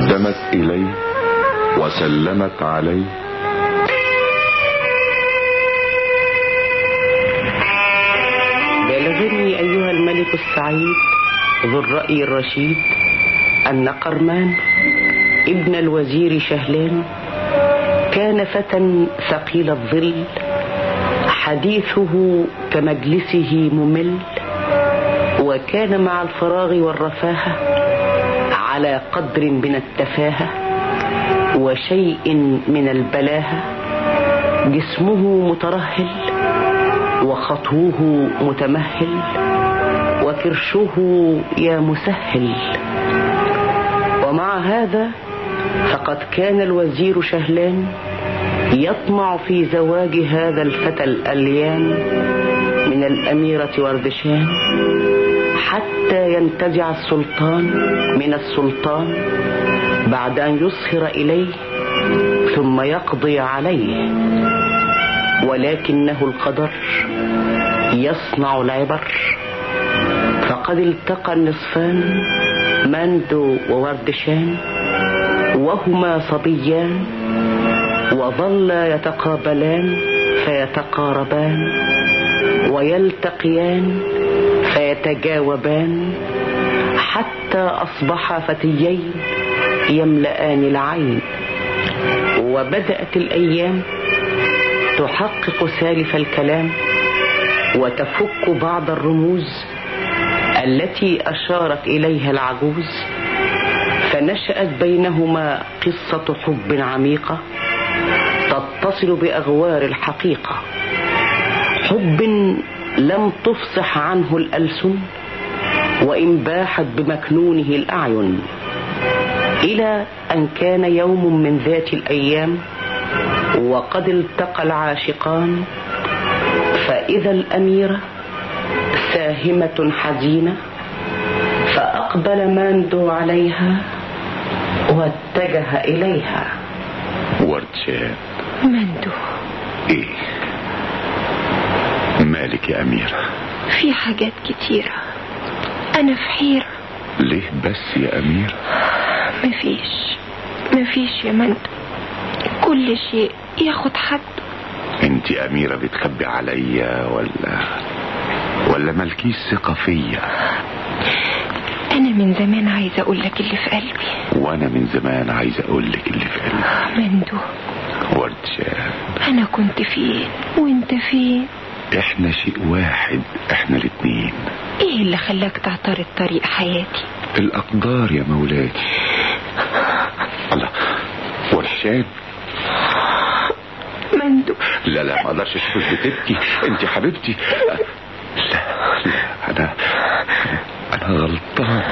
تقدمت إليه وسلمت عليه. بلغني أيها الملك السعيد ذو الرأي الرشيد أن قرمان ابن الوزير شهلان كان فتى ثقيل الظل، حديثه كمجلسه ممل، وكان مع الفراغ والرفاهة على قدر من التفاهة وشيء من البلاهة. جسمه مترهل وخطوه متمهل، وكرشه يا مسهل. ومع هذا فقد كان الوزير شهلان يطمع في زواج هذا الفتى الأليان من الأميرة وردشان، حتى ينتزع السلطان من السلطان بعد أن يصهر إليه ثم يقضي عليه. ولكنه القدر يصنع العبر، فقد التقى النصفان ماندو ووردشان وهما صبيان، وظلا يتقابلان فيتقاربان ويلتقيان فيتجاوبان، حتى أصبحا فتيين يملآن العين. وبدأت الأيام تحقق سالف الكلام وتفك بعض الرموز التي أشارت إليها العجوز، فنشأت بينهما قصة حب عميقة تتصل بأغوار الحقيقة، حب لم تفصح عنه الألسن وإن باحت بمكنونه الأعين. إلى أن كان يوم من ذات الأيام وقد التقى العاشقان، فإذا الأميرة ساهمة حزينة، فأقبل ماندو عليها واتجه إليها. وردشان. ماندو. إيه مالك يا أميرة؟ في حاجات كتيرة، أنا في حيرة. ليه بس يا أميرة؟ مفيش يا ماندو، كل شيء ياخد حد. انت أميرة بتخبي عليا ولا مالكيش ثقة فيا؟ أنا من زمان عايزة أقولك اللي في قلبي. وأنا من زمان عايزة أقولك اللي في قلبي. ماندو. وردشان. أنا كنت فين وانت فين؟ احنا شيء واحد، احنا الاتنين. ايه اللي خلاك تعترض طريق حياتي؟ الأقدار يا مولاتي. الله. وردشان. ماندو. لا ما اقدرش اشوفك بتبكي، انت حبيبتي. لا انا غلطان.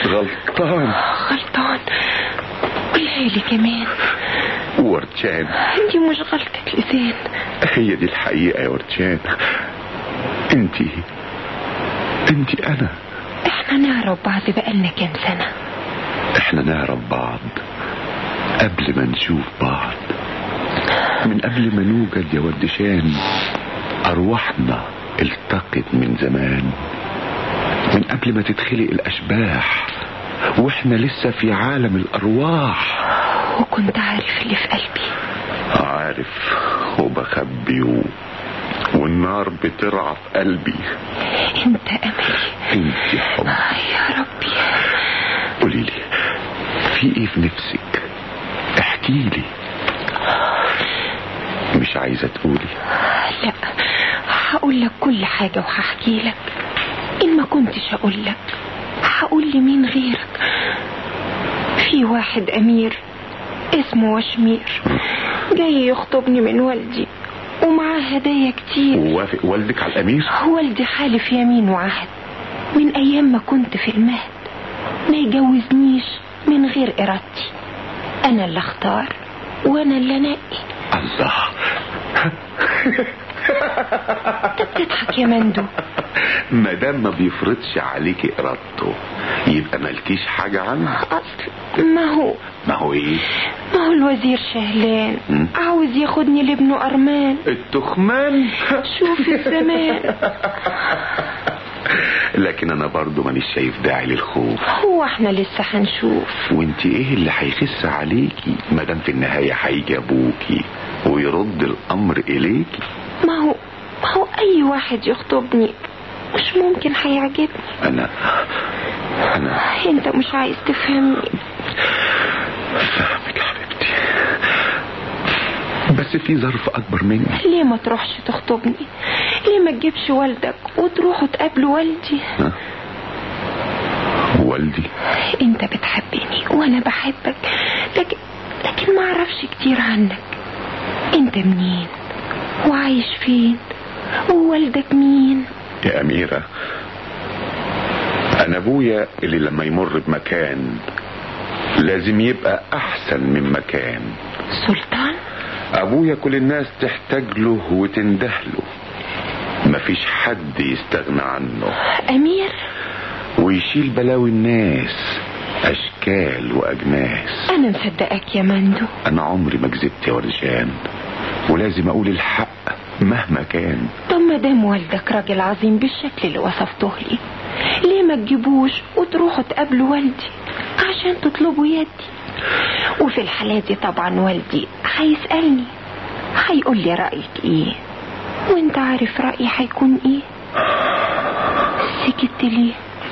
قولها لي كمان. وردشان. دي مش غلطة لسان، هي دي الحقيقة يا وردشان. انت انا. احنا نعرف بعض بقالنا كام سنة. احنا نعرف بعض قبل ما نشوف بعض، من قبل ما نوجد يا وردشان. أرواحنا التقت من زمان، من قبل ما تتخلق الأشباح، وإحنا لسه في عالم الأرواح. وكنت عارف اللي في قلبي. عارف وبخبي والنار بترعى في قلبي. انت أملي، انت حب. يا ربي. قوليلي في ايه في نفسك؟ احكيلي. مش عايزة تقولي؟ لا، هقول لك كل حاجة وهحكي لك. إن ما كنتش هقول لك هقول لمين غيرك؟ في واحد أمير اسمه وشمير جاي يخطبني من والدي، ومعاه هدايا كتير. ووافق والدك على الأمير؟ والدي حالف يمين وعهد من أيام ما كنت في المهد ما يجوزنيش من غير إرادتي. أنا اللي اختار وأنا اللي انقي. الله. تضحك يا مندو. مادام ما بيفرضش عليكي إرادته يبقى مالكيش حاجة عنه. أصل ما هو ايه؟ ما هو الوزير شهلان عاوز ياخدني لابنه أرمان التخمان. شوف الزمان. لكن انا برضو مانيش شايف داعي للخوف. هو احنا لسه هنشوف. وانت ايه اللي هيخس عليكي مادام في النهاية هيجي ابوكي ويرد الامر اليكي؟ ما هو اي واحد يخطبني مش ممكن هيعجبني. انا انت مش عايز تفهمني. فاهمك يا حبيبتي، بس في ظرف اكبر مني. ليه ما تروحش تخطبني؟ ليه ما تجيبش والدك وتروحوا تقابلوا والدي؟ والدي؟ انت بتحبني وانا بحبك، لكن ما اعرفش كتير عنك. انت منين وعايش فين ووالدك مين؟ يا أميرة، أنا أبويا اللي لما يمر بمكان لازم يبقى أحسن من مكان. سلطان؟ أبويا كل الناس تحتاج له وتندهله، مفيش حد يستغنى عنه. أمير؟ ويشيل بلاوي الناس أشكال وأجناس. أنا مصدقك يا مندو. أنا عمري ما كذبت يا ورشان، ولازم أقول الحق مهما كان. طب ما دام والدك راجل عظيم بالشكل اللي وصفته لي، ليه ما تجيبوش وتروحوا تقابلوا والدي عشان تطلبوا يدي؟ وفي الحالة دي طبعا والدي هيسألني، هيقول لي رأيك ايه، وانت عارف رأيي هيكون ايه. سكت ليه؟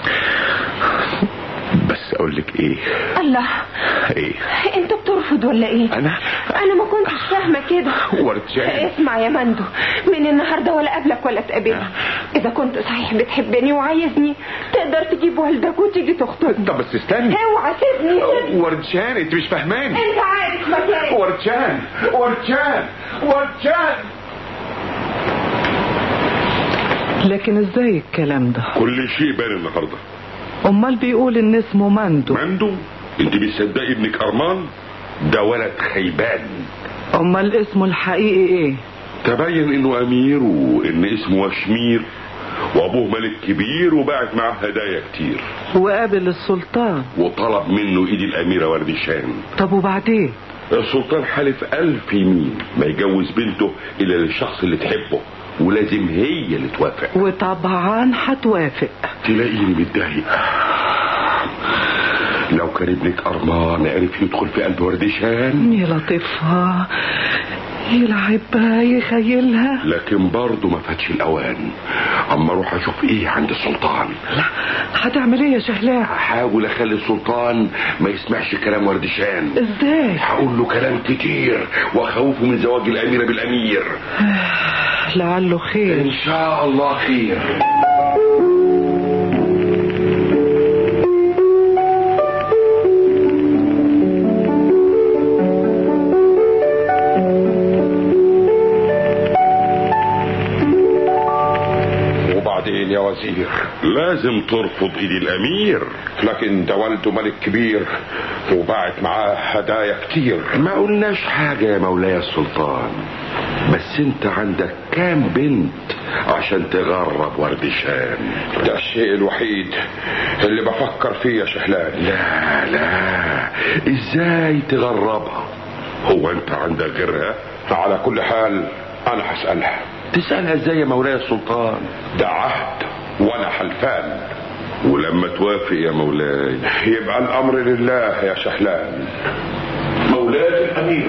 بس اقولك ايه؟ الله، ايه انت بترفض ولا ايه؟ انا ما كنتش فاهمه كده. ورجعني. اسمع يا مندو، من النهارده ولا قبلك ولا تقابلني. اذا كنت صحيح بتحبني وعايزني تقدر تجيب والدك وتيجي تخطبني. طب بس استني. اوعى سيبني. ورجان، انت مش فاهماني. انت عارف مكاني. ورجان. لكن ازاي الكلام ده؟ كل شيء بان النهارده. امال بيقول ان اسمه مندو. انت بتصدقي ابنك ارمان؟ ده ولد خيبان. امال اسمه الحقيقي ايه؟ تبين انه امير، وان اسمه وشمير، وابوه ملك كبير وبعت معاه هدايا كتير، وقابل السلطان وطلب منه ايد الاميرة وردشان. طب وبعدين؟ السلطان حلف 1000 يمين ما يجوز بنته الا للشخص اللي تحبه، ولازم هي اللي توافق. وطبعا هتوافق. تلاقيني متضايق. لو كان ابنك ارمان عرف يدخل في قلب وردشان يلطفها يلعبها يخيلها، لكن برضه ما فاتش الاوان. اما اروح اشوف ايه عند السلطان. لا، هتعمل ايه يا شهلاء؟ هحاول اخلي السلطان ما يسمعش كلام وردشان. ازاي؟ هقول له كلام كتير واخوفه من زواج الاميرة بالامير. لعله خير. ان شاء الله خير. يا وزير، لازم ترفض ايد الامير. لكن ده والده ملك كبير وبعت معاه هدايا كتير. ما قلناش حاجة يا مولاي السلطان، بس انت عندك كام بنت عشان تغرب وردشان؟ ده الشيء الوحيد اللي بفكر فيه يا شهلان. لا ازاي تغربها؟ هو انت عندك غيرها؟ على كل حال انا هسألها. تسألها ازاي يا مولاي السلطان؟ ده عهد وانا حلفان. ولما توافق يا مولاي يبقى الامر لله يا شهلان. مولاي الامير،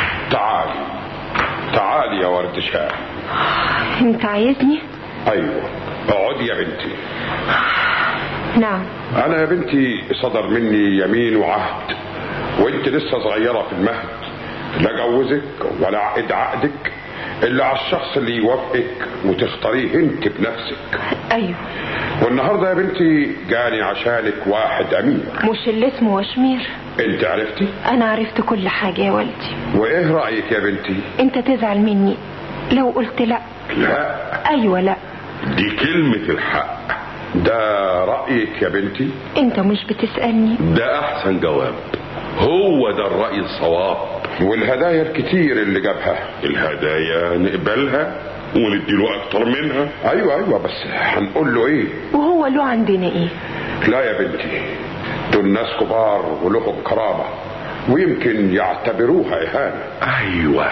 تعالي يا وردشان. انت عايزني؟ ايوه، اقعدي يا بنتي. نعم. انا يا بنتي صدر مني يمين وعهد، وانت لسه صغيرة في المهد، لا جوزك ولا عقد عقدك الا على الشخص اللي يوافقك وتختاريه انت بنفسك. ايوه. والنهارده يا بنتي جاني عشانك واحد امير. مش اللي اسمه وشمير؟ انت عرفتي؟ انا عرفت كل حاجة يا والدي. وايه رأيك يا بنتي؟ انت تزعل مني لو قلت لا؟ لا. ايوه لا. دي كلمة الحق. ده رأيك يا بنتي؟ انت مش بتسألني؟ ده احسن جواب، هو ده الرأي الصواب. والهدايا الكتير اللي جابها، الهدايا نقبلها ونديله اكتر منها. ايوه بس هنقول له ايه؟ وهو له عندنا ايه؟ لا يا بنتي، دول ناس كبار ولهم كرامة، ويمكن يعتبروها اهانة. ايوه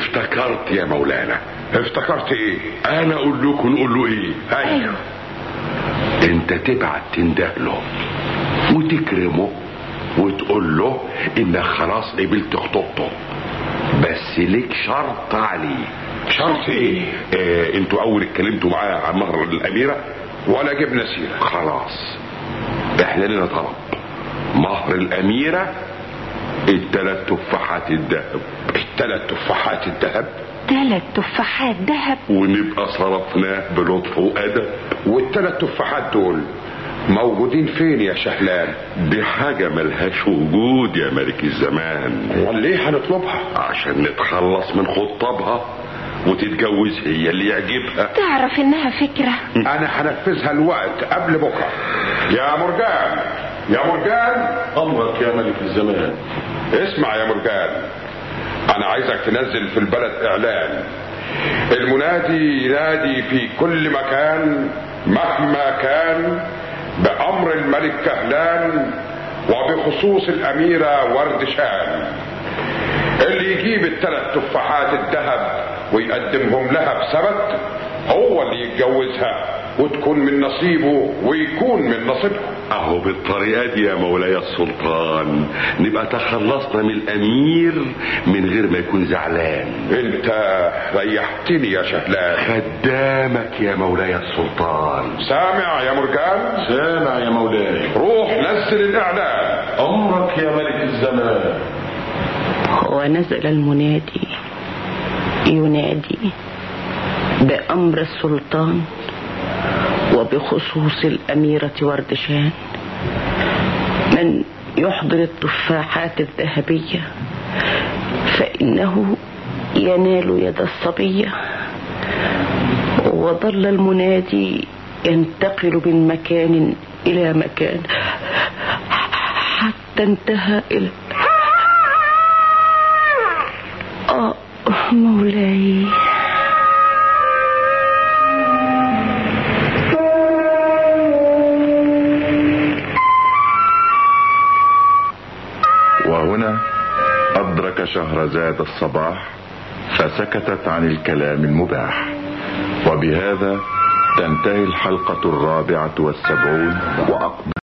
افتكرت يا مولانا. افتكرت ايه؟ انا اقول لكم نقول له ايه. ايوه. انت تبعت تنده له وتكرمه وتقول له انك خلاص قبلت خطوبته، بس ليك شرط عليه. شرط ايه؟ انتوا اول اتكلمتوا معاه عن مهر الاميرة ولا جبنا سيرة. خلاص احنا لنا طلب، مهر الاميرة 3 تفاحات الذهب. 3 تفاحات الذهب؟ 3 تفاحات ذهب؟ ونبقى صرفناه بلطف وادب. وال3 تفاحات دول موجودين فين يا شهلان؟ دي حاجة ملهاش وجود يا ملك الزمان. وليه هنطلبها؟ عشان نتخلص من خطابها وتتجوز هي اللي يعجبها. تعرف انها فكرة. انا هنفذها الوقت قبل بكرة. يا مرجان، يا مرجان. امرك يا ملك الزمان. اسمع يا مرجان، انا عايزك تنزل في البلد اعلان، المنادي ينادي في كل مكان مهما كان بأمر الملك كهلان وبخصوص الأميرة وردشان. اللي يجيب ال3 تفاحات الذهب ويقدمهم لها بثبت هو اللي يتجوزها وتكون من نصيبه ويكون من نصيبها. اهو بالطريقة دي يا مولاي السلطان نبقى تخلصنا من الامير من غير ما يكون زعلان. انت ريحتني يا شهلان. خدامك يا مولاي السلطان. سامع يا مرجان؟ سامع يا مولاي. روح نزل الاعلان. امرك يا ملك الزمان. ونزل المنادي ينادي بأمر السلطان وبخصوص الأميرة وردشان، من يحضر التفاحات الذهبية فإنه ينال يد الصبية. وظل المنادي ينتقل من مكان إلى مكان حتى انتهى إلى مولاي. وهنا أدرك شهرزاد الصباح فسكتت عن الكلام المباح. وبهذا تنتهي الحلقة 74 وأقبل